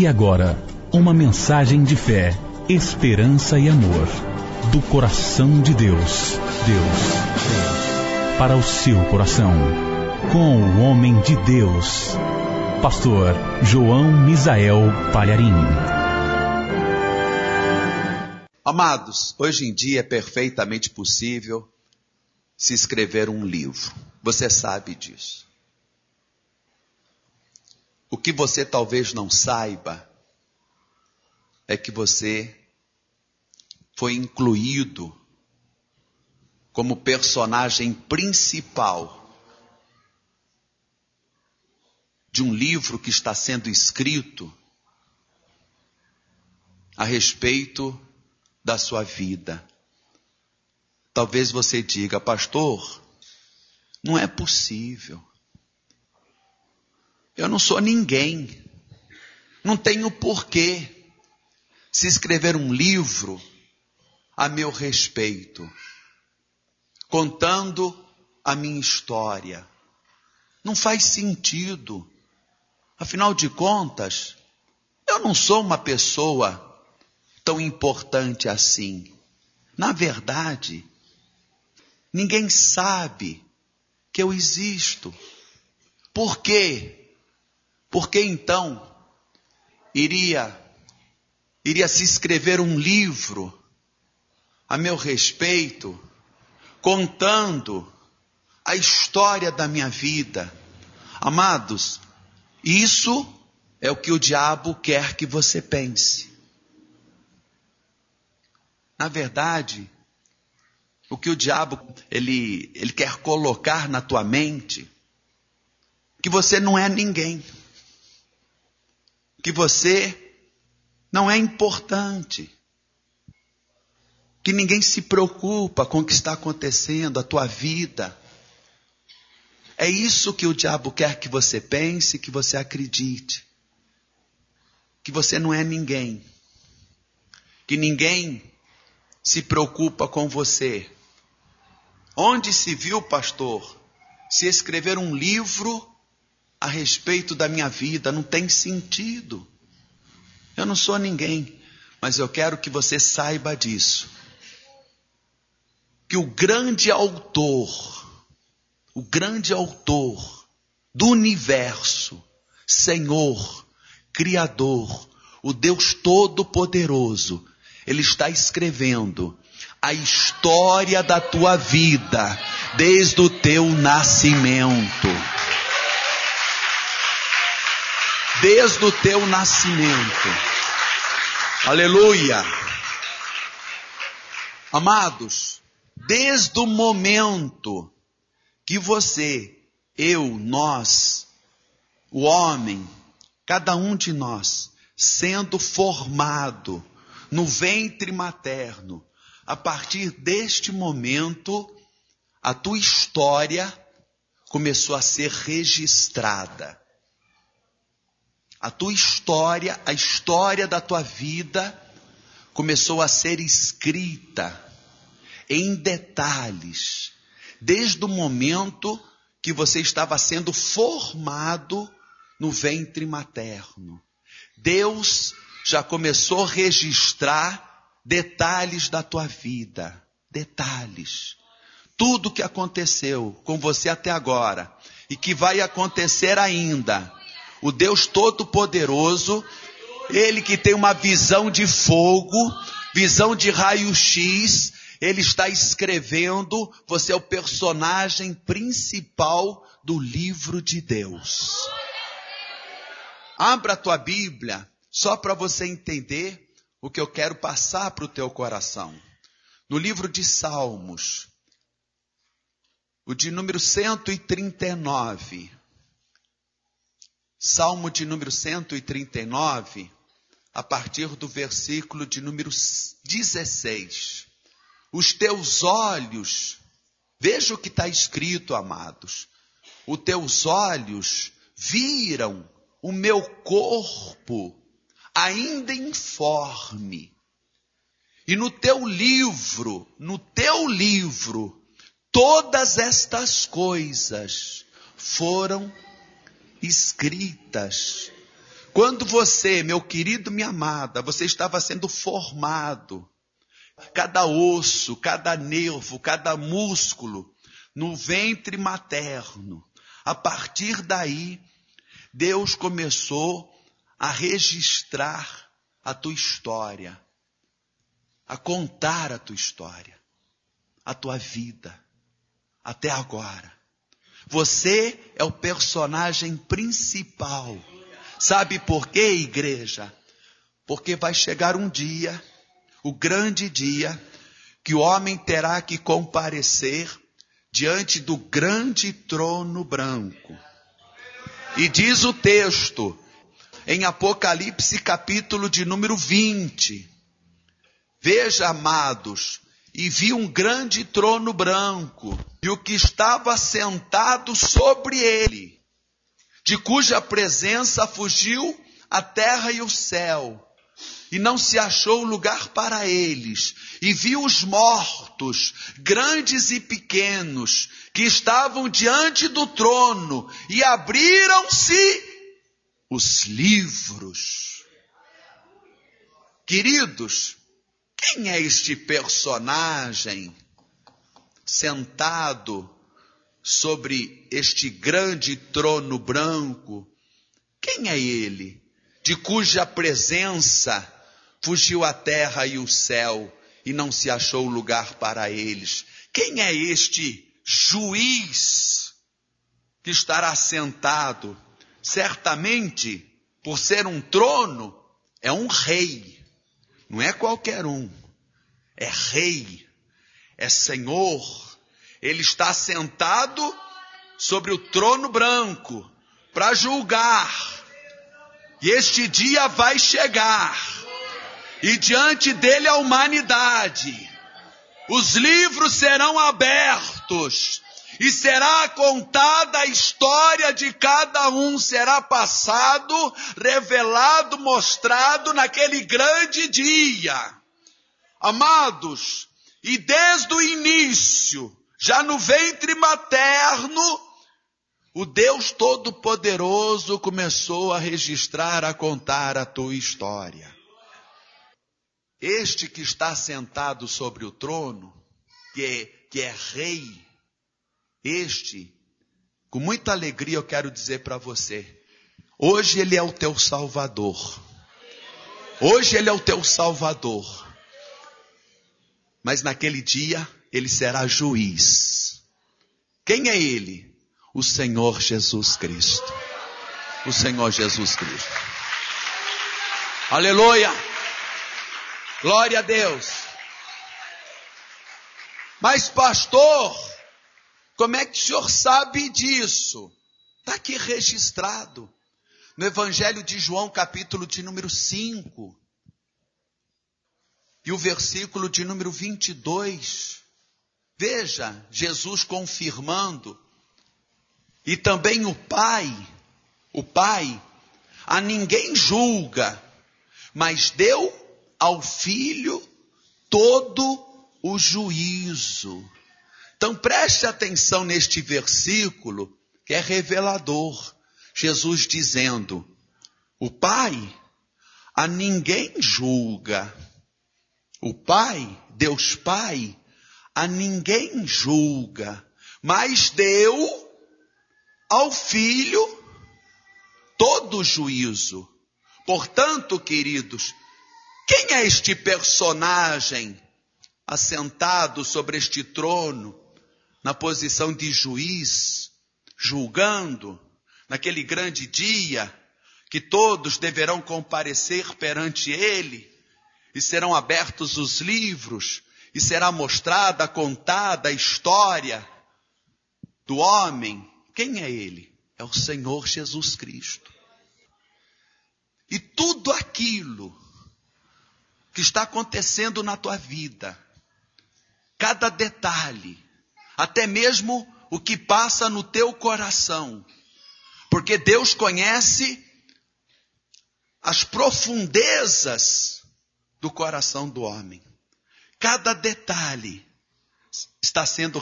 E agora, uma mensagem de fé, esperança e amor, do coração de Deus, para o seu coração, com o homem de Deus, Pastor João Misael Palharim. Amados, hoje em dia é perfeitamente possível se escrever um livro. Você sabe disso. O que você talvez não saiba é que você foi incluído como personagem principal de um livro que está sendo escrito a respeito da sua vida. Talvez você diga, pastor, não é possível. Eu não sou ninguém. Não tenho porquê se escrever um livro a meu respeito, contando a minha história. Não faz sentido. Afinal de contas, eu não sou uma pessoa tão importante assim. Na verdade, ninguém sabe que eu existo. Por quê? Porque então iria se escrever um livro a meu respeito, contando a história da minha vida. Amados, isso é o que o diabo quer que você pense. Na verdade, o que o diabo ele quer colocar na tua mente, que você não é ninguém, que você não é importante, que ninguém se preocupa com o que está acontecendo, a tua vida. É isso que o diabo quer que você pense, que você acredite, que você não é ninguém, que ninguém se preocupa com você. Onde se viu, pastor, se escrever um livro a respeito da minha vida? Não tem sentido. Eu não sou ninguém, mas eu quero que você saiba disso. Que o grande autor do universo, Senhor, Criador, o Deus Todo-Poderoso, Ele está escrevendo a história da tua vida, desde o teu nascimento. Desde o teu nascimento. Aleluia. Amados, desde o momento que você, eu, nós, o homem, cada um de nós, sendo formado no ventre materno, a partir deste momento, a tua história começou a ser registrada. A tua história, a história da tua vida começou a ser escrita em detalhes, desde o momento que você estava sendo formado no ventre materno. Deus já começou a registrar detalhes da tua vida, detalhes. Tudo que aconteceu com você até agora e que vai acontecer ainda. O Deus Todo-Poderoso, Ele que tem uma visão de fogo, visão de raio-x, Ele está escrevendo, você é o personagem principal do livro de Deus. Abra a tua Bíblia, só para você entender o que eu quero passar para o teu coração. No livro de Salmos, o de número 139. Salmo de número 139, a partir do versículo de número 16. Os teus olhos, veja o que está escrito, amados. Os teus olhos viram o meu corpo ainda informe. E no teu livro, todas estas coisas foram escritas, Quando você, meu querido, minha amada, você estava sendo formado, cada osso, cada nervo, cada músculo, no ventre materno, a partir daí, Deus começou a registrar a tua história, a contar a tua história, a tua vida, até agora. Você é o personagem principal. Sabe por quê, igreja? Porque vai chegar um dia, o grande dia, que o homem terá que comparecer diante do grande trono branco. E diz o texto, em Apocalipse capítulo de número 20. Veja, amados, e vi um grande trono branco, e o que estava sentado sobre ele, de cuja presença fugiu a terra e o céu, e não se achou lugar para eles. E vi os mortos, grandes e pequenos, que estavam diante do trono, e abriram-se os livros. Queridos, quem é este personagem sentado sobre este grande trono branco? Quem é ele, de cuja presença fugiu a terra e o céu, e não se achou lugar para eles? Quem é este juiz que estará sentado? Certamente, por ser um trono, é um rei. Não é qualquer um. É rei, é senhor. Ele está sentado sobre o trono branco para julgar. E este dia vai chegar. E diante dele a humanidade. Os livros serão abertos. E será contada a história de cada um. Será passado, revelado, mostrado naquele grande dia. Amados, e desde o início, já no ventre materno, o Deus Todo-Poderoso começou a registrar, a contar a tua história. Este que está sentado sobre o trono, que é rei, este, com muita alegria eu quero dizer para você, hoje ele é o teu Salvador. Hoje ele é o teu Salvador. Mas naquele dia ele será juiz. Quem é ele? O Senhor Jesus Cristo. O Senhor Jesus Cristo. Aleluia! Glória a Deus! Mas pastor, como é que o senhor sabe disso? Está aqui registrado. No Evangelho de João, capítulo de número 5. E o versículo de número 22. Veja, Jesus confirmando. E também o Pai, a ninguém julga, mas deu ao Filho todo o juízo. Então preste atenção neste versículo, que é revelador. Jesus dizendo, o Pai a ninguém julga. O Pai, Deus Pai, a ninguém julga, mas deu ao Filho todo o juízo. Portanto, queridos, quem é este personagem assentado sobre este trono, na posição de juiz, julgando, naquele grande dia, que todos deverão comparecer perante ele, e serão abertos os livros, e será mostrada, contada a história do homem? Quem é ele? É o Senhor Jesus Cristo. E tudo aquilo que está acontecendo na tua vida, cada detalhe, até mesmo o que passa no teu coração, porque Deus conhece as profundezas do coração do homem. Cada detalhe está sendo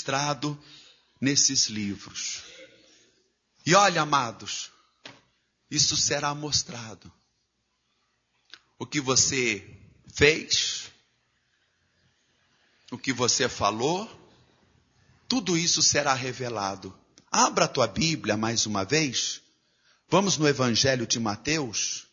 registrado nesses livros. E olha, amados, isso será mostrado. O que você fez, o que você falou, tudo isso será revelado. Abra a tua Bíblia mais uma vez. Vamos no Evangelho de Mateus,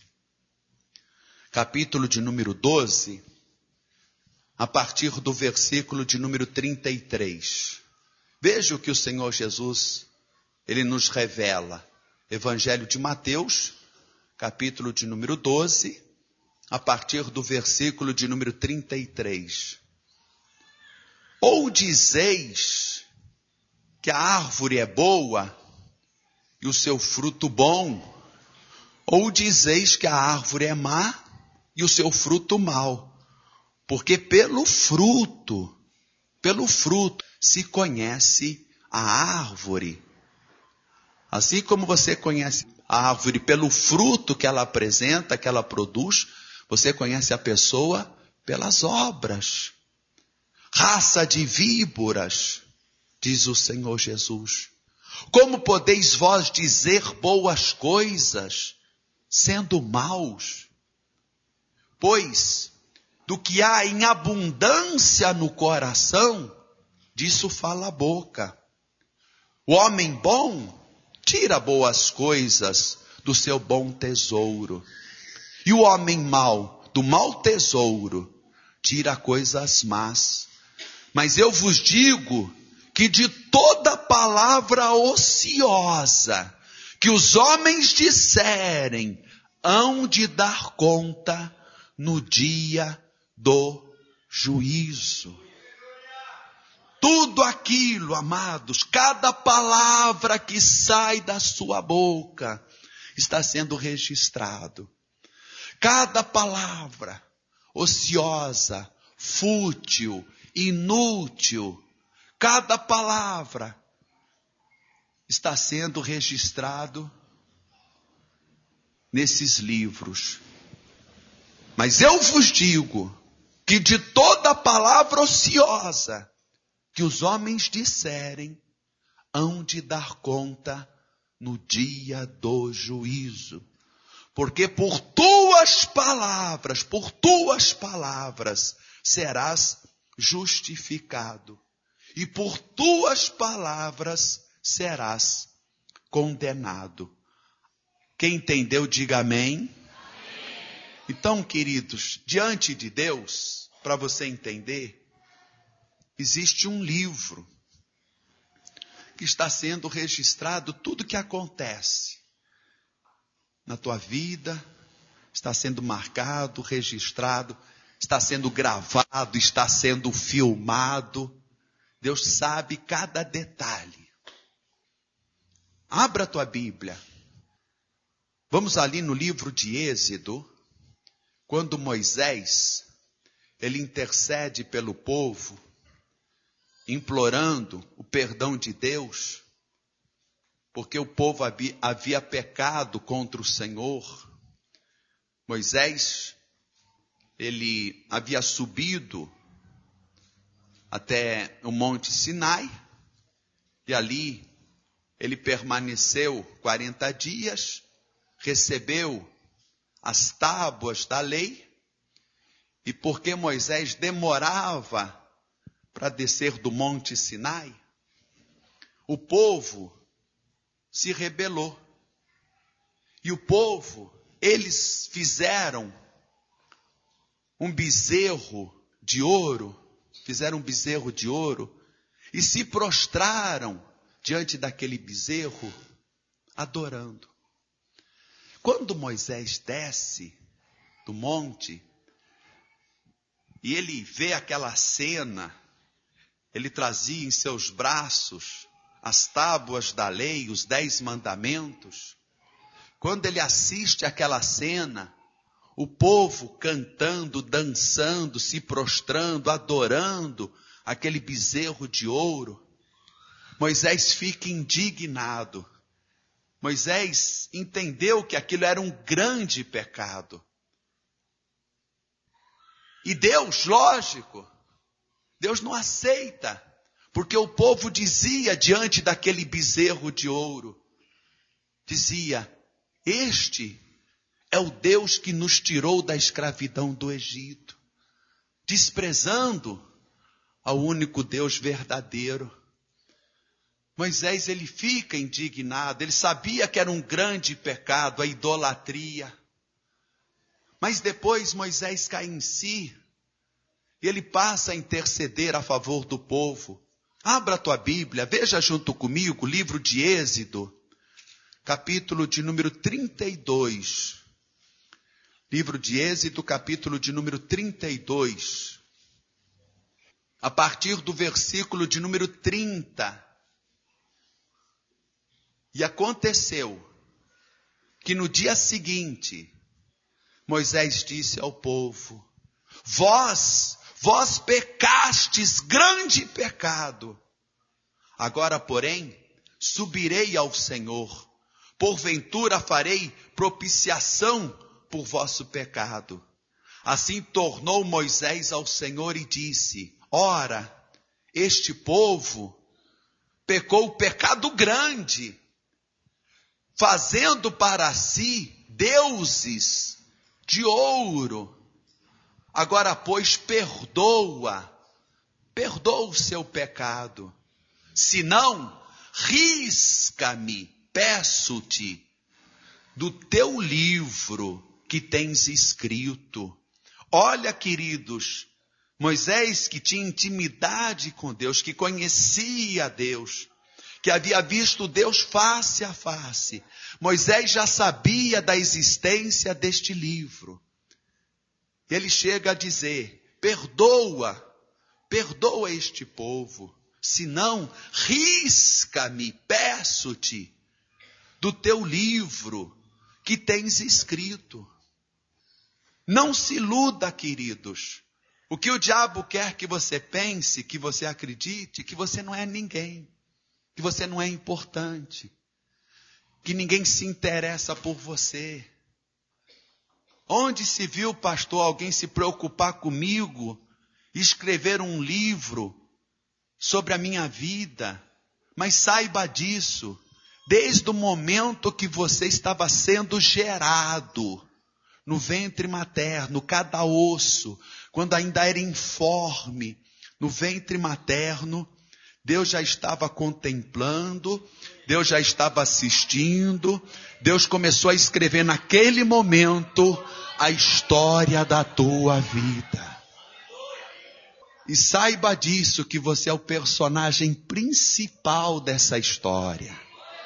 capítulo de número 12, a partir do versículo de número 33. Veja o que o Senhor Jesus, Ele nos revela. Evangelho de Mateus, capítulo de número 12, a partir do versículo de número 33. Ou dizeis que a árvore é boa e o seu fruto bom, ou dizeis que a árvore é má e o seu fruto mau, porque pelo fruto se conhece a árvore. Assim como você conhece a árvore pelo fruto que ela apresenta, que ela produz, você conhece a pessoa pelas obras. Raça de víboras, diz o Senhor Jesus. Como podeis vós dizer boas coisas, sendo maus? Pois, do que há em abundância no coração, disso fala a boca. O homem bom tira boas coisas do seu bom tesouro. E o homem mau, do mau tesouro, tira coisas más. Mas eu vos digo que de toda palavra ociosa que os homens disserem, hão de dar conta no dia do juízo. Tudo aquilo, amados, cada palavra que sai da sua boca está sendo registrado. Cada palavra ociosa, fútil, inútil, cada palavra está sendo registrado nesses livros. Mas eu vos digo que de toda palavra ociosa que os homens disserem, hão de dar conta no dia do juízo. Porque por tuas palavras serás justificado. E por tuas palavras serás condenado. Quem entendeu, diga amém. Então, queridos, diante de Deus, para você entender, existe um livro que está sendo registrado tudo que acontece na tua vida, está sendo marcado, registrado, está sendo gravado, está sendo filmado. Deus sabe cada detalhe. Abra a tua Bíblia. Vamos ali no livro de Êxodo, quando Moisés, ele intercede pelo povo, implorando o perdão de Deus, porque o povo havia pecado contra o Senhor. Moisés, ele havia subido até o Monte Sinai, e ali ele permaneceu 40 dias, recebeu as tábuas da lei, e porque Moisés demorava para descer do Monte Sinai, o povo se rebelou. E o povo, eles fizeram um bezerro de ouro, e se prostraram diante daquele bezerro, adorando. Quando Moisés desce do monte, e ele vê aquela cena, ele trazia em seus braços as tábuas da lei, os 10 mandamentos. Quando ele assiste aquela cena, o povo cantando, dançando, se prostrando, adorando aquele bezerro de ouro, Moisés fica indignado. Moisés entendeu que aquilo era um grande pecado. E Deus, lógico, Deus não aceita, porque o povo dizia diante daquele bezerro de ouro, dizia, Este é o Deus que nos tirou da escravidão do Egito, desprezando ao único Deus verdadeiro. Moisés, ele fica indignado, ele sabia que era um grande pecado, a idolatria. Mas depois Moisés cai em si, e ele passa a interceder a favor do povo. Abra a tua Bíblia, veja junto comigo o livro de Êxodo, capítulo de número 32. Livro de Êxodo, capítulo de número 32. A partir do versículo de número 30. E aconteceu que no dia seguinte, Moisés disse ao povo: Vós pecastes grande pecado. Agora, porém, subirei ao Senhor. Porventura farei propiciação por vosso pecado. Assim tornou Moisés ao Senhor e disse: Ora, este povo pecou pecado grande, fazendo para si deuses de ouro. Agora, pois, perdoa o seu pecado. Se não, risca-me, peço-te, do teu livro que tens escrito. Olha, queridos, Moisés, que tinha intimidade com Deus, que conhecia Deus, que havia visto Deus face a face. Moisés já sabia da existência deste livro. Ele chega a dizer: perdoa este povo, senão risca-me, peço-te, do teu livro que tens escrito. Não se iluda, queridos. O que o diabo quer que você pense, que você acredite, que você não é ninguém, que você não é importante, que ninguém se interessa por você. Onde se viu, pastor, alguém se preocupar comigo, escrever um livro sobre a minha vida? Mas saiba disso, desde o momento que você estava sendo gerado no ventre materno, cada osso, quando ainda era informe, no ventre materno, Deus já estava contemplando, Deus já estava assistindo, Deus começou a escrever naquele momento a história da tua vida. E saiba disso, que você é o personagem principal dessa história.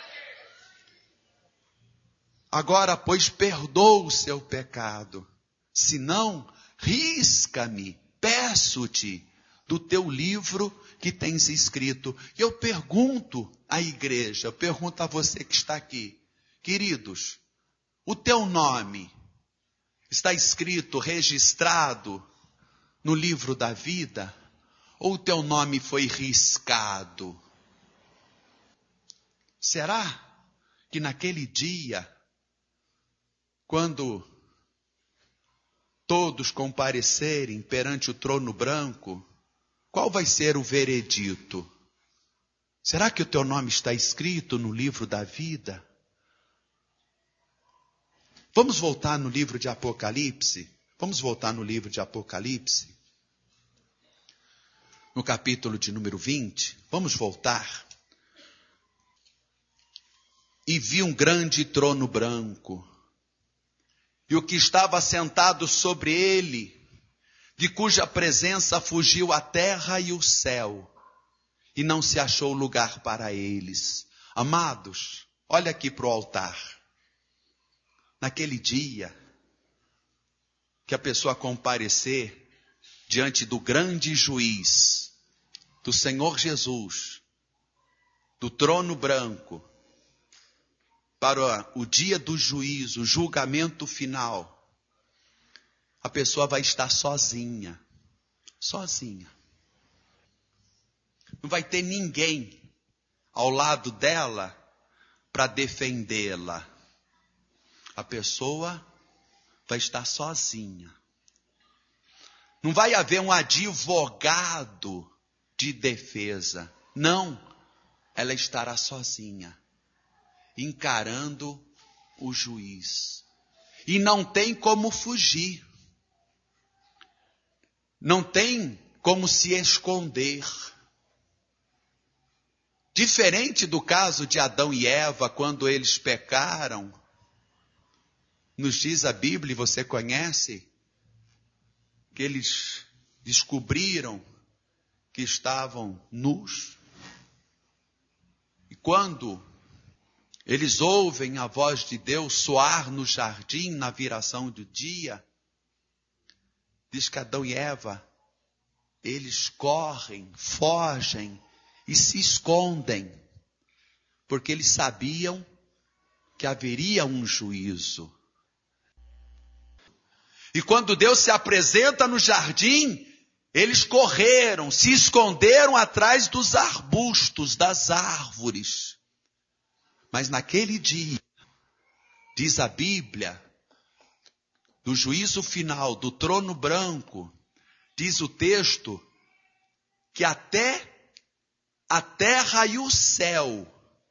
Agora, pois, perdoa o seu pecado, senão risca-me, peço-te, do teu livro que tens escrito. E eu pergunto à igreja, eu pergunto a você que está aqui, queridos, o teu nome está escrito, registrado no livro da vida? Ou o teu nome foi riscado? Será que naquele dia, quando todos comparecerem perante o trono branco, qual vai ser o veredito? Será que o teu nome está escrito no livro da vida? Vamos voltar no livro de Apocalipse? Vamos voltar no livro de Apocalipse? No capítulo de número 20. Vamos voltar. E vi um grande trono branco, e o que estava sentado sobre ele, de cuja presença fugiu a terra e o céu, e não se achou lugar para eles. Amados, olha aqui para o altar. Naquele dia que a pessoa comparecer diante do grande juiz, do Senhor Jesus, do trono branco, para o dia do juízo, o julgamento final, a pessoa vai estar sozinha. Sozinha. Não vai ter ninguém ao lado dela para defendê-la. A pessoa vai estar sozinha. Não vai haver um advogado de defesa. Não, ela estará sozinha, encarando o juiz. E não tem como fugir. Não tem como se esconder. Diferente do caso de Adão e Eva, quando eles pecaram, nos diz a Bíblia, e você conhece, que eles descobriram que estavam nus. E quando eles ouvem a voz de Deus soar no jardim na viração do dia, diz que Adão e Eva, eles correm, fogem e se escondem, porque eles sabiam que haveria um juízo. E quando Deus se apresenta no jardim, eles correram, se esconderam atrás dos arbustos, das árvores. Mas naquele dia, diz a Bíblia, do juízo final, do trono branco, diz o texto, que até a terra e o céu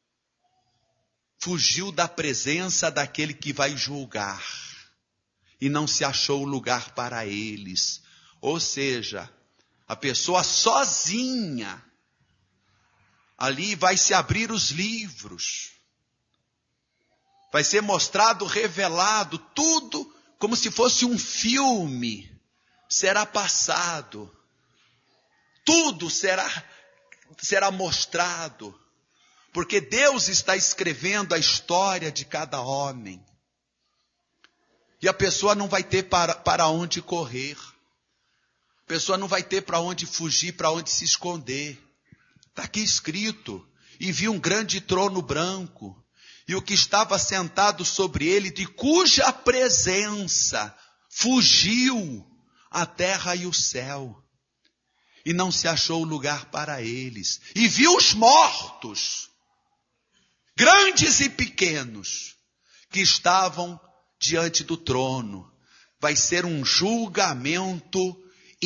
fugiu da presença daquele que vai julgar. E não se achou lugar para eles. Ou seja, a pessoa sozinha, ali vai se abrir os livros. Vai ser mostrado, revelado, tudo como se fosse um filme. Será passado. Tudo será mostrado. Porque Deus está escrevendo a história de cada homem. E a pessoa não vai ter para onde correr. A pessoa não vai ter para onde fugir, para onde se esconder. Está aqui escrito. E vi um grande trono branco. E o que estava sentado sobre ele, de cuja presença fugiu a terra e o céu. E não se achou lugar para eles. E vi os mortos, grandes e pequenos, que estavam diante do trono. Vai ser um julgamento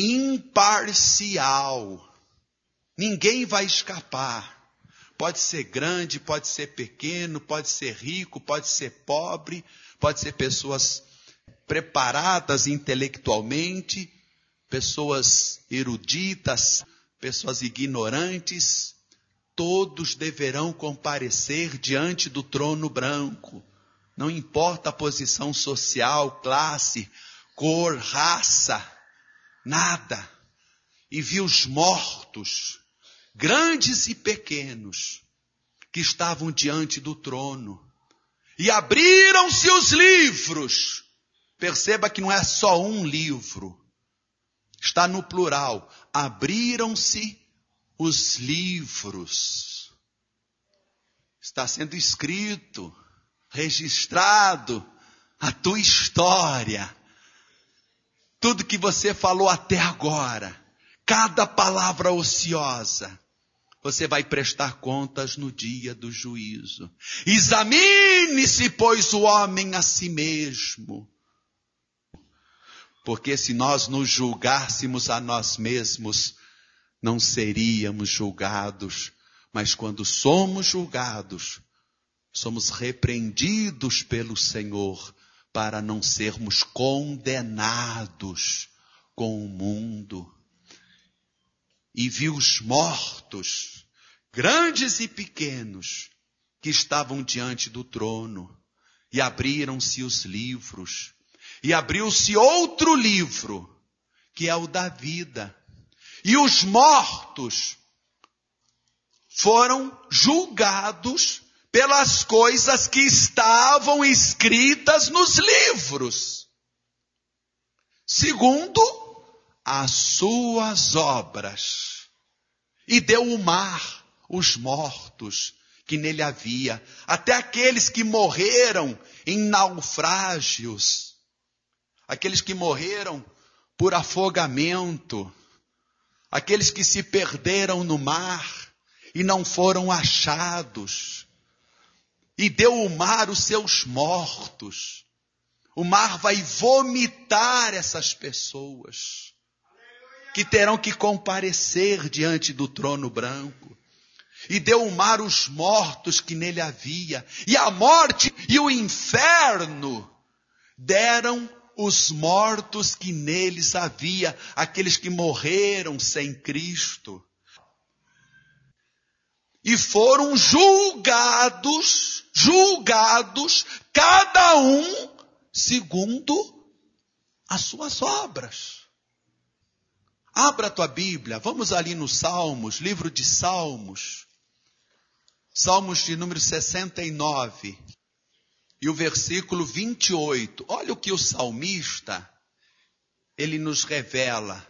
imparcial. Ninguém vai escapar. Pode ser grande, pode ser pequeno, pode ser rico, pode ser pobre, pode ser pessoas preparadas intelectualmente, pessoas eruditas, pessoas ignorantes. Todos deverão comparecer diante do trono branco. Não importa a posição social, classe, cor, raça, nada. E vi os mortos, grandes e pequenos, que estavam diante do trono. E abriram-se os livros. Perceba que não é só um livro. Está no plural. Abriram-se os livros. Está sendo escrito, registrado a tua história. Tudo que você falou até agora. Cada palavra ociosa. Você vai prestar contas no dia do juízo. Examine-se, pois, o homem a si mesmo. Porque se nós nos julgássemos a nós mesmos, não seríamos julgados. Mas quando somos julgados, somos repreendidos pelo Senhor para não sermos condenados com o mundo. E vi os mortos, grandes e pequenos, que estavam diante do trono. E abriram-se os livros. E abriu-se outro livro, que é o da vida. E os mortos foram julgados pelas coisas que estavam escritas nos livros, segundo as suas obras. E deu o mar os mortos que nele havia, até aqueles que morreram em naufrágios, aqueles que morreram por afogamento, aqueles que se perderam no mar e não foram achados. E deu o mar os seus mortos. O mar vai vomitar essas pessoas que terão que comparecer diante do trono branco. e deu o mar os mortos que nele havia, e a morte e o inferno deram os mortos que neles havia, aqueles que morreram sem Cristo. E foram julgados, cada um segundo as suas obras. Abra a tua Bíblia, vamos ali no Salmos, livro de Salmos. Salmos de número 69 e o versículo 28. Olha o que o salmista, ele nos revela.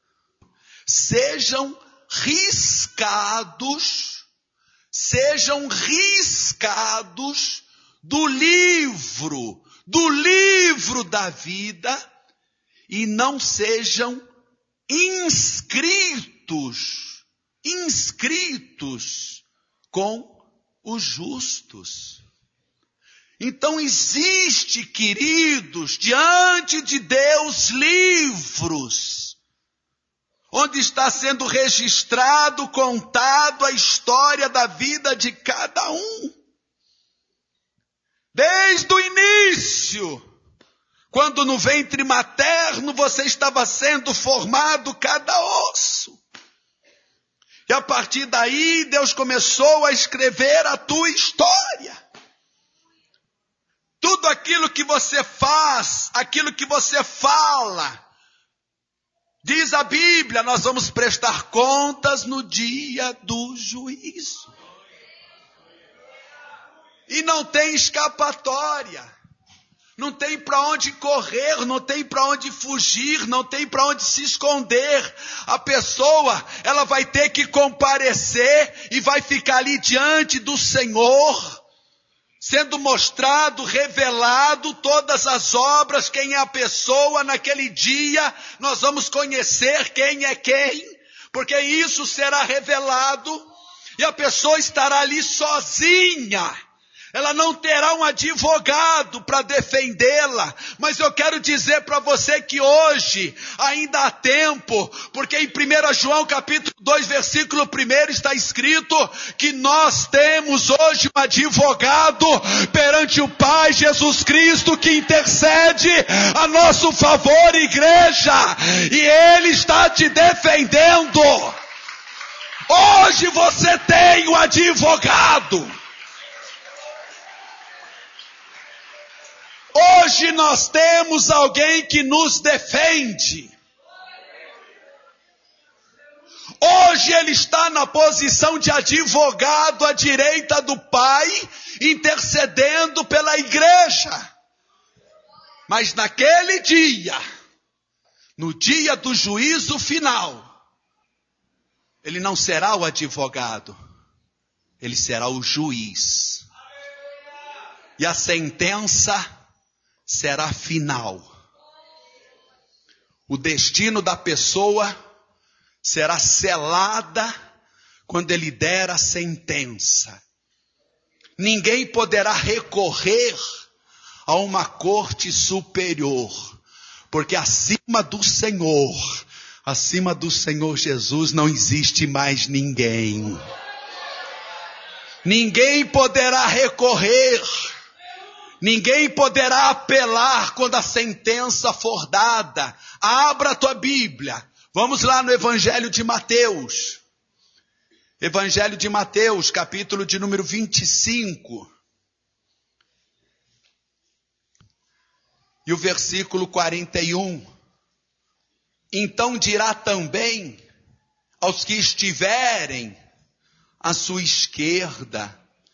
Sejam riscados do livro da vida e não sejam inscritos com os justos. Então existe, queridos, diante de Deus livros, onde está sendo registrado, contado a história da vida de cada um. Desde o início, quando no ventre materno você estava sendo formado cada osso. E a partir daí, Deus começou a escrever a tua história. Tudo aquilo que você faz, aquilo que você fala, diz a Bíblia, nós vamos prestar contas no dia do juízo. E não tem escapatória. Não tem para onde correr, não tem para onde fugir, não tem para onde se esconder. A pessoa, ela vai ter que comparecer e vai ficar ali diante do Senhor, sendo mostrado, revelado todas as obras, quem é a pessoa. Naquele dia nós vamos conhecer quem é quem, porque isso será revelado e a pessoa estará ali sozinha. Ela não terá um advogado para defendê-la, mas eu quero dizer para você que hoje ainda há tempo, porque em 1 João capítulo 2 versículo 1 está escrito que nós temos hoje um advogado perante o Pai, Jesus Cristo, que intercede a nosso favor, igreja, e Ele está te defendendo. Hoje você tem um advogado. Hoje nós temos alguém que nos defende. Hoje ele está na posição de advogado à direita do Pai, intercedendo pela igreja. Mas naquele dia, no dia do juízo final, ele não será o advogado, ele será o juiz. E a sentença será final. O destino da pessoa será selada quando ele der a sentença. Ninguém poderá recorrer a uma corte superior, porque acima do Senhor Jesus, não existe mais ninguém. Ninguém poderá recorrer. Ninguém poderá apelar quando a sentença for dada. Abra a tua Bíblia. Vamos lá no Evangelho de Mateus. Evangelho de Mateus, capítulo de número 25. E o versículo 41. Então dirá também aos que estiverem à sua esquerda: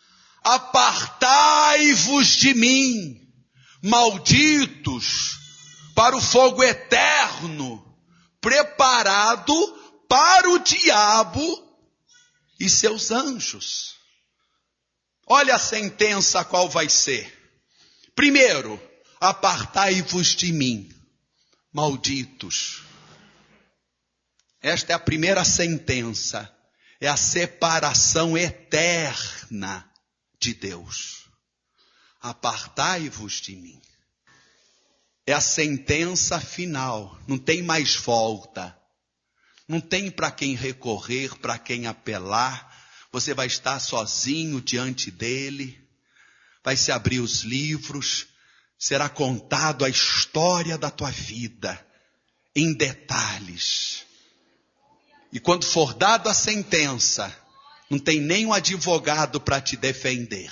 apartai-vos de mim, malditos, para o fogo eterno, preparado para o diabo e seus anjos. Olha a sentença qual vai ser. Primeiro, apartai-vos de mim, malditos. Esta é a primeira sentença, é a separação eterna de Deus. Apartai-vos de mim. É a sentença final. Não tem mais volta. Não tem para quem recorrer, para quem apelar. Você vai estar sozinho diante dele. Vai se abrir os livros. Será contado a história da tua vida em detalhes. E quando for dada a sentença, não tem nenhum advogado para te defender.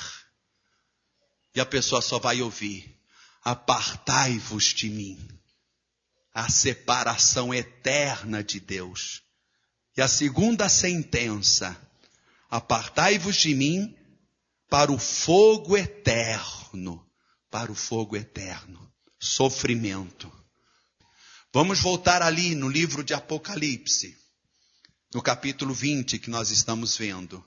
E a pessoa só vai ouvir: apartai-vos de mim. A separação eterna de Deus. E a segunda sentença: apartai-vos de mim para o fogo eterno. Para o fogo eterno. Sofrimento. Vamos voltar ali no livro de Apocalipse. No capítulo 20 que nós estamos vendo.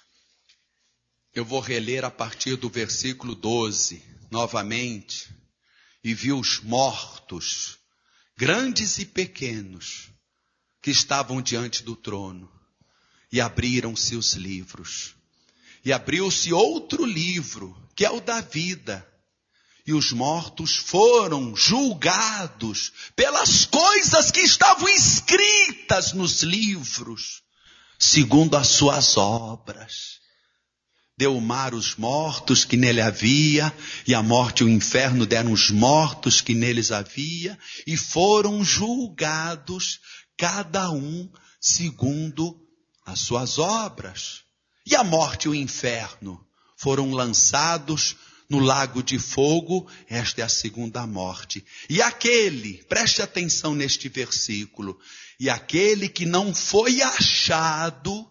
Eu vou reler a partir do versículo 12, novamente. E vi os mortos, grandes e pequenos, que estavam diante do trono. E abriram-se os livros. E abriu-se outro livro, que é o da vida. E os mortos foram julgados pelas coisas que estavam escritas nos livros, segundo as suas obras. Deu o mar os mortos que nele havia, e a morte e o inferno deram os mortos que neles havia, e foram julgados, cada um segundo as suas obras. E a morte e o inferno foram lançados no lago de fogo. Esta é a segunda morte. E aquele, preste atenção neste versículo, e aquele que não foi achado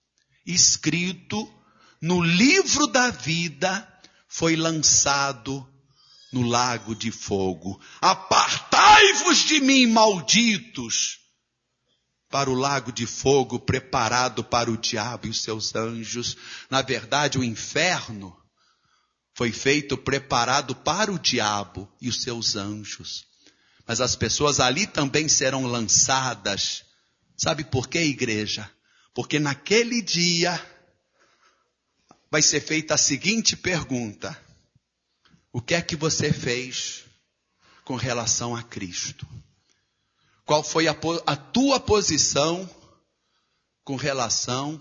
escrito no livro da vida, foi lançado no lago de fogo. Apartai-vos de mim, malditos, para o lago de fogo preparado para o diabo e os seus anjos. Na verdade, o inferno foi feito preparado para o diabo e os seus anjos. Mas as pessoas ali também serão lançadas. Sabe por quê, igreja? Porque naquele dia vai ser feita a seguinte pergunta: o que é que você fez com relação a Cristo? Qual foi a tua posição com relação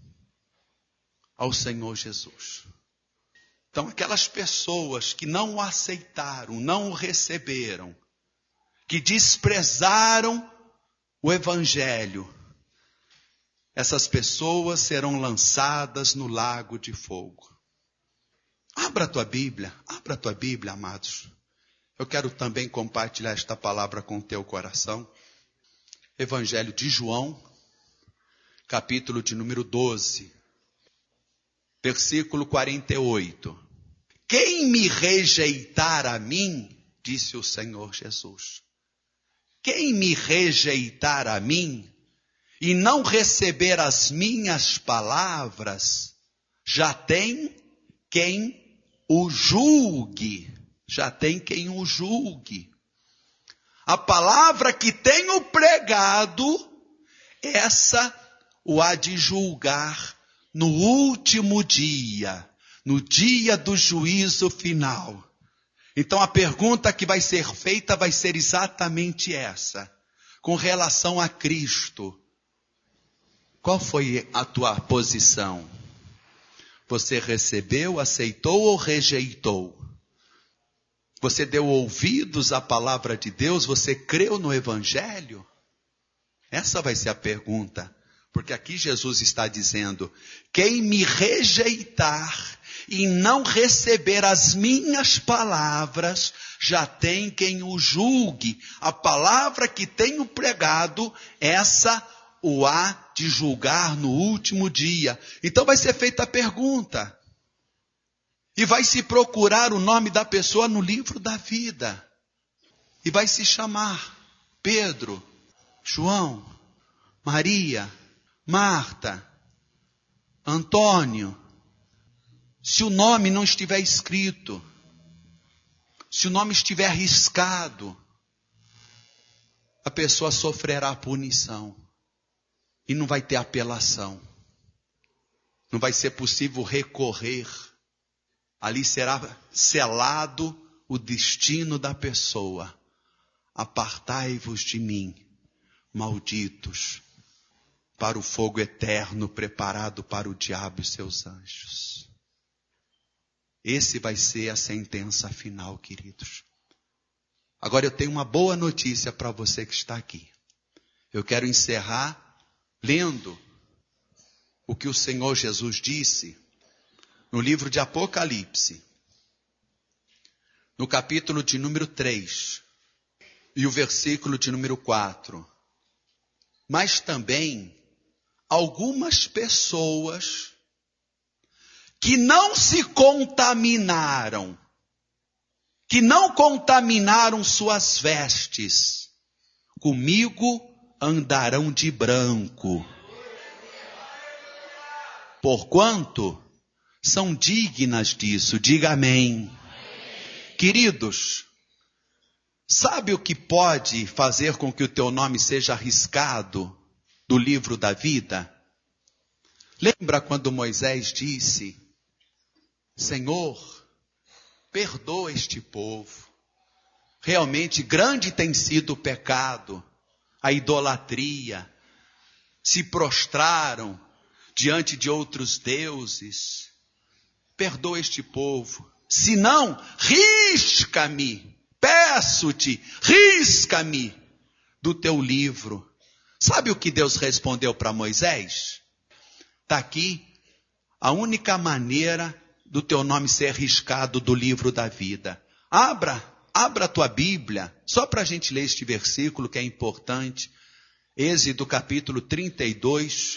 ao Senhor Jesus? Então, aquelas pessoas que não o aceitaram, não o receberam, que desprezaram o Evangelho, essas pessoas serão lançadas no lago de fogo. Abra a tua Bíblia, amados. Eu quero também compartilhar esta palavra com o teu coração. Evangelho de João, capítulo de número 12. Versículo 48. Quem me rejeitar a mim, disse o Senhor Jesus. Quem me rejeitar a mim e não receber as minhas palavras, já tem quem o julgue. Já tem quem o julgue. A palavra que tenho pregado, essa o há de julgar no último dia, no dia do juízo final. Então a pergunta que vai ser feita vai ser exatamente essa. Com relação a Cristo, qual foi a tua posição? Você recebeu, aceitou ou rejeitou? Você deu ouvidos à palavra de Deus? Você creu no Evangelho? Essa vai ser a pergunta. Porque aqui Jesus está dizendo: quem me rejeitar e não receber as minhas palavras, já tem quem o julgue. A palavra que tenho pregado, essa o há de julgar no último dia. Então vai ser feita a pergunta. E vai se procurar o nome da pessoa no livro da vida. E vai se chamar Pedro, João, Maria, Marta, Antônio. Se o nome não estiver escrito, se o nome estiver riscado, a pessoa sofrerá punição. E não vai ter apelação. Não vai ser possível recorrer. Ali será selado o destino da pessoa. Apartai-vos de mim, malditos, para o fogo eterno preparado para o diabo e seus anjos. Esse vai ser a sentença final, queridos. Agora eu tenho uma boa notícia para você que está aqui. Eu quero encerrar lendo o que o Senhor Jesus disse no livro de Apocalipse, no capítulo de número 3 e o versículo de número 4. Mas também algumas pessoas que não se contaminaram, que não contaminaram suas vestes, comigo andarão de branco, porquanto são dignas disso. Diga amém. Queridos, sabe o que pode fazer com que o teu nome seja arriscado do livro da vida? Lembra quando Moisés disse: Senhor, perdoa este povo. Realmente grande tem sido o pecado, a idolatria. Se prostraram diante de outros deuses. Perdoa este povo. Se não, risca-me, peço-te, risca-me do teu livro. Sabe o que Deus respondeu para Moisés? Está aqui a única maneira do teu nome ser riscado do livro da vida. Abra a tua Bíblia, só para a gente ler este versículo que é importante. Êxodo capítulo 32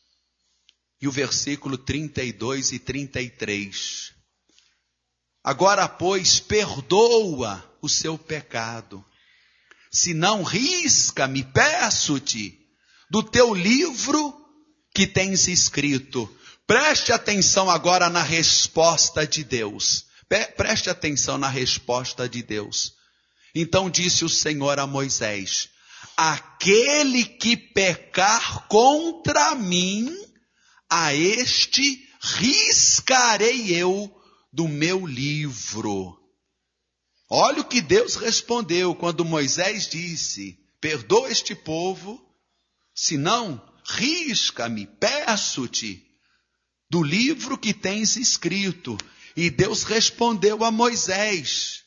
e o versículo 32 e 33. Agora, pois, perdoa o seu pecado. Se não, risca-me, peço-te, do teu livro que tens escrito. Preste atenção agora na resposta de Deus. Preste atenção na resposta de Deus. Então disse o Senhor a Moisés: aquele que pecar contra mim, a este riscarei eu do meu livro. Olha o que Deus respondeu quando Moisés disse: perdoa este povo, senão risca-me, peço-te, do livro que tens escrito. E Deus respondeu a Moisés: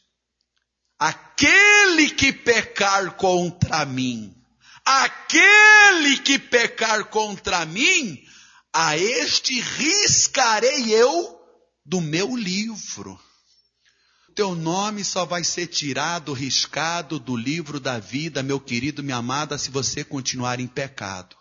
aquele que pecar contra mim, aquele que pecar contra mim, a este riscarei eu do meu livro. Teu nome só vai ser tirado, riscado do livro da vida, meu querido, minha amada, se você continuar em pecado.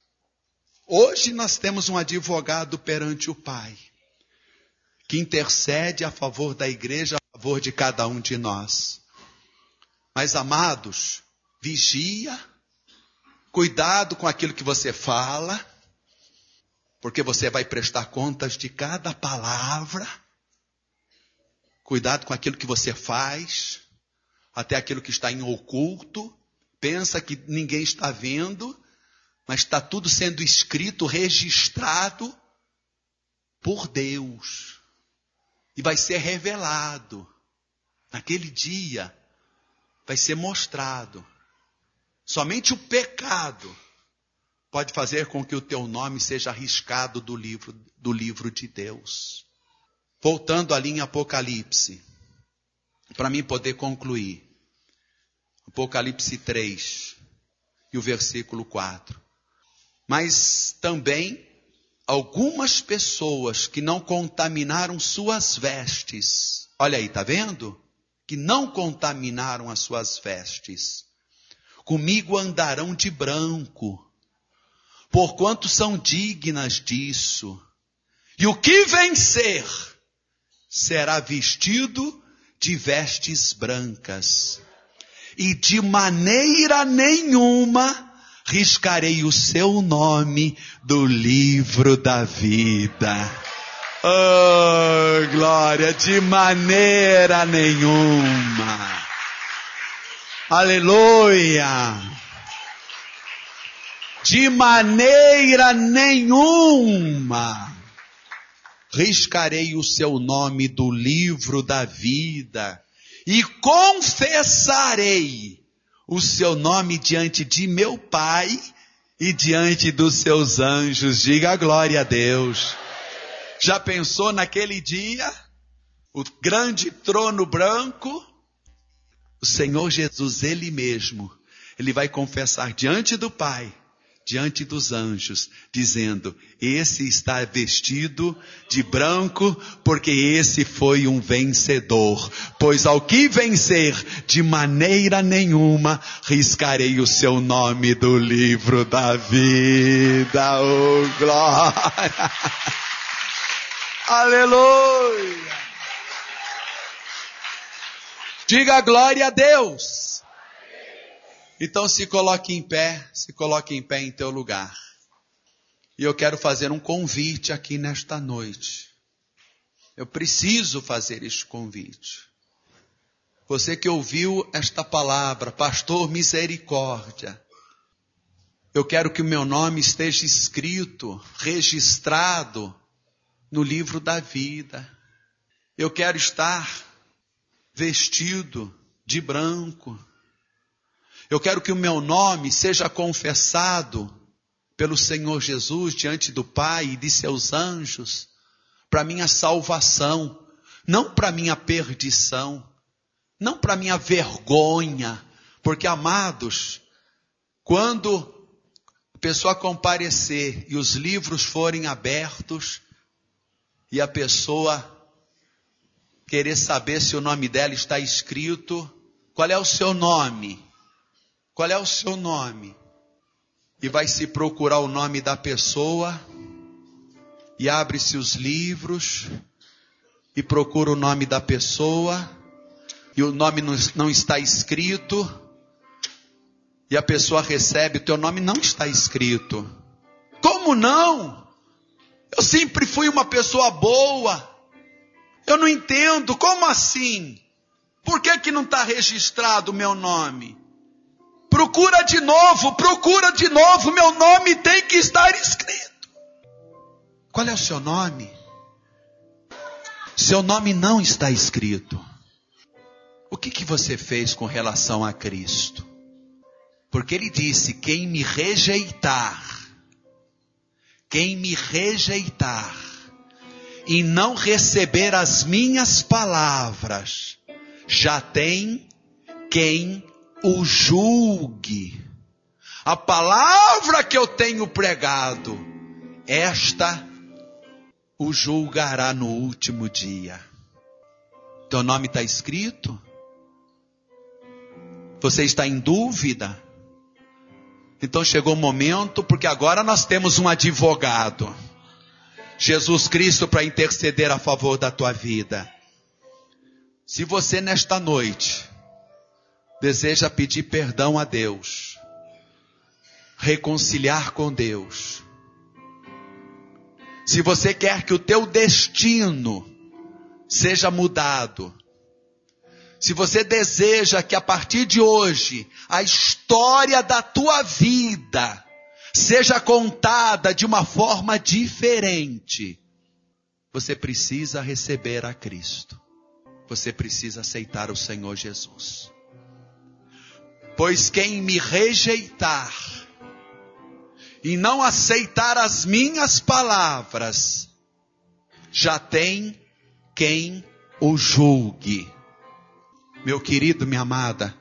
Hoje nós temos um advogado perante o Pai, que intercede a favor da igreja, a favor de cada um de nós. Mas, amados, vigia, cuidado com aquilo que você fala, porque você vai prestar contas de cada palavra. Cuidado com aquilo que você faz, até aquilo que está em oculto. Pensa que ninguém está vendo, mas está tudo sendo escrito, registrado por Deus. E vai ser revelado. Naquele dia, vai ser mostrado. Somente o pecado pode fazer com que o teu nome seja arriscado do livro de Deus. Voltando ali em Apocalipse, para mim poder concluir. Apocalipse 3 e o versículo 4. Mas também algumas pessoas que não contaminaram suas vestes. Olha aí, está vendo? Que não contaminaram as suas vestes. Comigo andarão de branco, porquanto são dignas disso. E o que vencer será vestido de vestes brancas. E de maneira nenhuma riscarei o seu nome do livro da vida. Oh, glória! De maneira nenhuma. Aleluia! De maneira nenhuma riscarei o seu nome do livro da vida e confessarei o seu nome diante de meu Pai e diante dos seus anjos. Diga glória a Deus. Já pensou naquele dia? O grande trono branco? O Senhor Jesus, Ele mesmo, Ele vai confessar diante do Pai, diante dos anjos, dizendo: esse está vestido de branco, porque esse foi um vencedor. Pois ao que vencer, de maneira nenhuma riscarei o seu nome do livro da vida. Oh, glória! Aleluia! Diga glória a Deus. Então se coloque em pé em teu lugar. E eu quero fazer um convite aqui nesta noite. Eu preciso fazer este convite. Você que ouviu esta palavra, pastor, misericórdia. Eu quero que o meu nome esteja escrito, registrado no livro da vida. Eu quero estar vestido de branco. Eu quero que o meu nome seja confessado pelo Senhor Jesus diante do Pai e de seus anjos, para minha salvação, não para minha perdição, não para minha vergonha, porque, amados, quando a pessoa comparecer e os livros forem abertos e a pessoa querer saber se o nome dela está escrito, qual é o seu nome? Qual é o seu nome? E vai se procurar o nome da pessoa, e abre-se os livros, e procura o nome da pessoa, e o nome não está escrito, e a pessoa recebe: teu nome não está escrito. Como não? Eu sempre fui uma pessoa boa. Eu não entendo, como assim? Por que não está registrado o meu nome? Procura de novo, meu nome tem que estar escrito. Qual é o seu nome? Seu nome não está escrito. O que você fez com relação a Cristo? Porque Ele disse: quem me rejeitar e não receber as minhas palavras, já tem quem o julgue. A palavra que eu tenho pregado, esta o julgará no último dia. Teu nome está escrito? Você está em dúvida? Então chegou o momento, porque agora nós temos um advogado, Jesus Cristo, para interceder a favor da tua vida. Se você nesta noite deseja pedir perdão a Deus, reconciliar com Deus, se você quer que o teu destino seja mudado, se você deseja que a partir de hoje a história da tua vida seja contada de uma forma diferente, você precisa receber a Cristo. Você precisa aceitar o Senhor Jesus. Pois quem me rejeitar e não aceitar as minhas palavras, já tem quem o julgue. Meu querido, minha amada,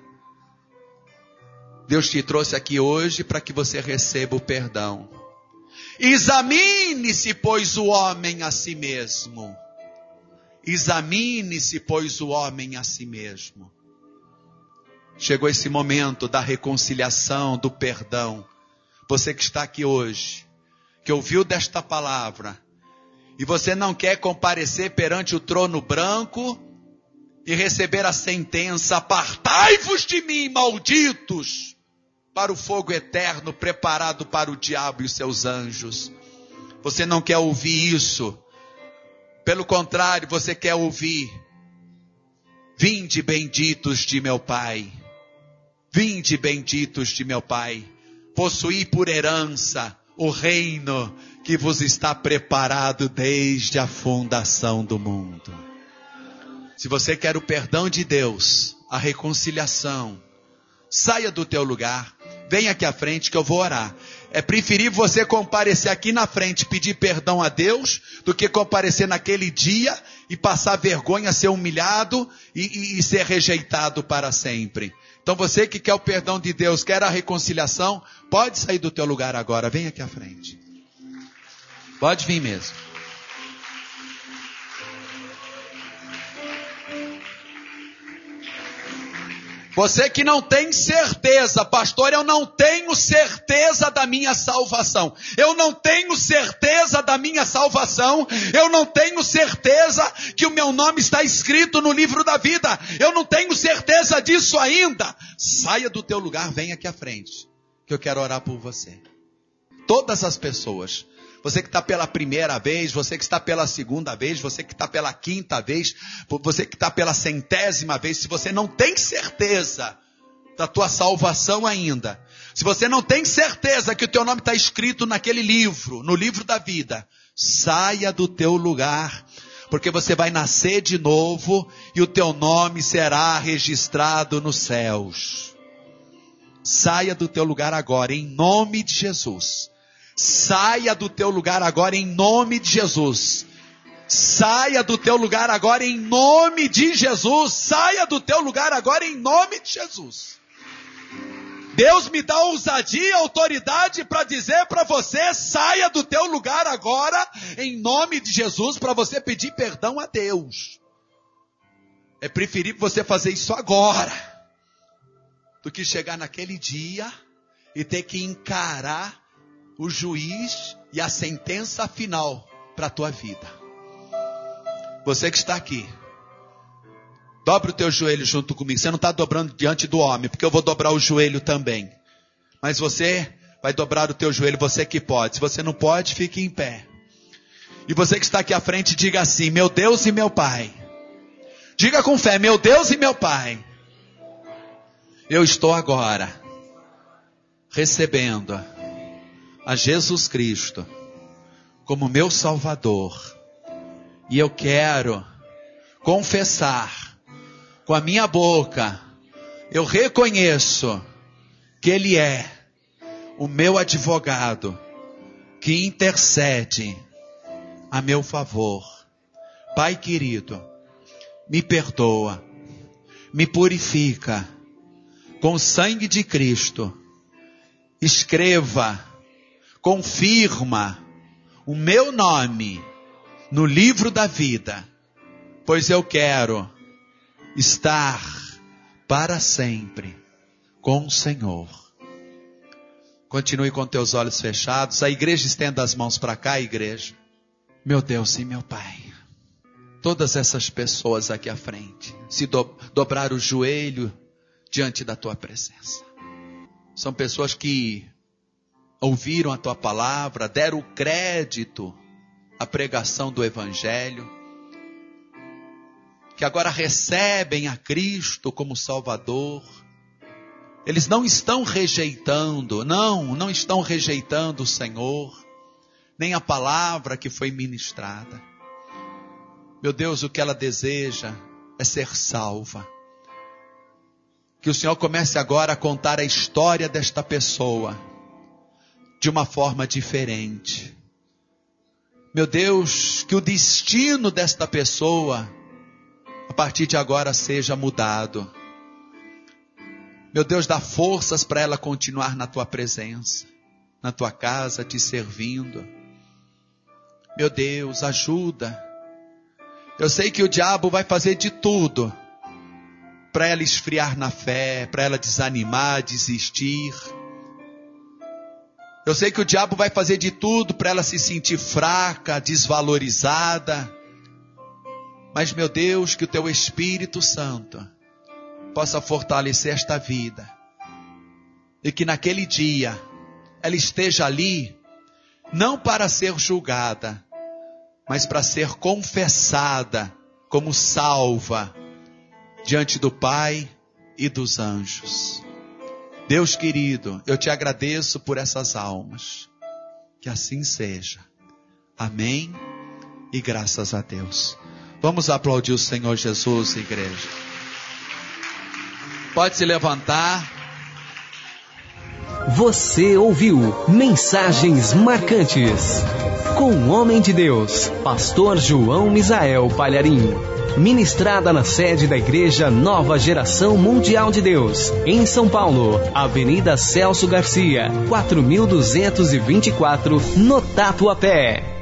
Deus te trouxe aqui hoje para que você receba o perdão. Examine-se, pois, o homem a si mesmo. Examine-se, pois, o homem a si mesmo. Chegou esse momento da reconciliação, do perdão. Você que está aqui hoje, que ouviu desta palavra, e você não quer comparecer perante o trono branco e receber a sentença: apartai-vos de mim, malditos, para o fogo eterno preparado para o diabo e os seus anjos. Você não quer ouvir isso. Pelo contrário, você quer ouvir: vinde benditos de meu Pai. Vinde benditos de meu Pai. Possuí por herança o reino que vos está preparado desde a fundação do mundo. Se você quer o perdão de Deus, a reconciliação, saia do teu lugar, venha aqui à frente que eu vou orar. É preferível você comparecer aqui na frente, pedir perdão a Deus, do que comparecer naquele dia e passar vergonha, ser humilhado e ser rejeitado para sempre. Então você que quer o perdão de Deus, quer a reconciliação, pode sair do teu lugar agora. Vem aqui à frente. Pode vir mesmo. Você que não tem certeza, pastor, eu não tenho certeza da minha salvação. Eu não tenho certeza da minha salvação. Eu não tenho certeza que o meu nome está escrito no livro da vida. Eu não tenho certeza disso ainda. Saia do teu lugar, vem aqui à frente, que eu quero orar por você. Todas as pessoas. Você que está pela primeira vez, você que está pela segunda vez, você que está pela quinta vez, você que está pela 100ª vez, se você não tem certeza da tua salvação ainda, se você não tem certeza que o teu nome está escrito naquele livro, no livro da vida, saia do teu lugar, porque você vai nascer de novo e o teu nome será registrado nos céus. Saia do teu lugar agora, em nome de Jesus. Saia do teu lugar agora em nome de Jesus. Saia do teu lugar agora em nome de Jesus. Saia do teu lugar agora em nome de Jesus. Deus me dá ousadia e autoridade para dizer para você, saia do teu lugar agora em nome de Jesus, para você pedir perdão a Deus. É preferível você fazer isso agora do que chegar naquele dia e ter que encarar o juiz e a sentença final para a tua vida. Você que está aqui, dobra o teu joelho junto comigo. Você não está dobrando diante do homem, porque eu vou dobrar o joelho também. Mas você vai dobrar o teu joelho, você que pode. Se você não pode, fique em pé. E você que está aqui à frente, diga assim: meu Deus e meu Pai. Diga com fé: meu Deus e meu Pai, eu estou agora recebendo a Jesus Cristo como meu Salvador, e eu quero confessar com a minha boca, eu reconheço que Ele é o meu advogado, que intercede a meu favor. Pai querido, me perdoa, me purifica com o sangue de Cristo, escreva, confirma o meu nome no livro da vida, pois eu quero estar para sempre com o Senhor. Continue com teus olhos fechados. A igreja, estenda as mãos para cá, igreja. Meu Deus e meu Pai, todas essas pessoas aqui à frente, se dobrar o joelho diante da tua presença, são pessoas que ouviram a tua palavra, deram crédito à pregação do Evangelho, que agora recebem a Cristo como Salvador. Eles não estão rejeitando, não estão rejeitando o Senhor, nem a palavra que foi ministrada. Meu Deus, o que ela deseja é ser salva. Que o Senhor comece agora a contar a história desta pessoa de uma forma diferente. Meu Deus, que o destino desta pessoa, a partir de agora, seja mudado. Meu Deus, dá forças para ela continuar na tua presença, na tua casa, te servindo. Meu Deus, ajuda. Eu sei que o diabo vai fazer de tudo para ela esfriar na fé, para ela desanimar, desistir. Eu sei que o diabo vai fazer de tudo para ela se sentir fraca, desvalorizada. Mas, meu Deus, que o teu Espírito Santo possa fortalecer esta vida. E que naquele dia ela esteja ali, não para ser julgada, mas para ser confessada como salva diante do Pai e dos anjos. Deus querido, eu te agradeço por essas almas. Que assim seja. Amém e graças a Deus. Vamos aplaudir o Senhor Jesus, igreja. Pode se levantar. Você ouviu Mensagens Marcantes com o homem de Deus, Pastor João Misael Palharim. Ministrada na sede da Igreja Nova Geração Mundial de Deus, em São Paulo, Avenida Celso Garcia, 4224, no Tatuapé.